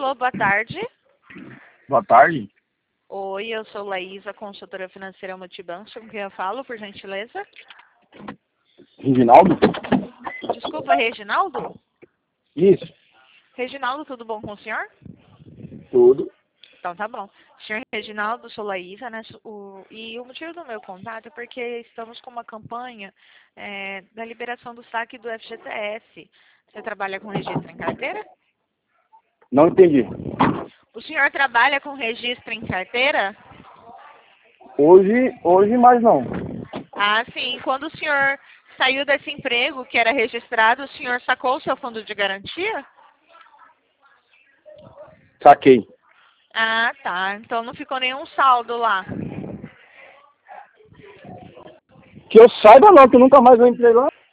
Alô, boa tarde. Boa tarde. Oi, eu sou Laísa, consultora financeira Multibanco. Com quem eu falo, por gentileza? Reginaldo? Desculpa, Reginaldo? Isso. Reginaldo, tudo bom com o senhor? Tudo. Então tá bom. Senhor Reginaldo, sou Laísa, né? E o motivo do meu contato é porque estamos com uma campanha da liberação do saque do FGTS. Você trabalha com registro em carteira? Não entendi. O senhor trabalha com registro em carteira? Hoje mais não. Ah, sim. Quando o senhor saiu desse emprego que era registrado, o senhor sacou o seu fundo de garantia? Saquei. Ah, tá. Então não ficou nenhum saldo lá. Que eu saiba não, que eu nunca mais vou entrei lá.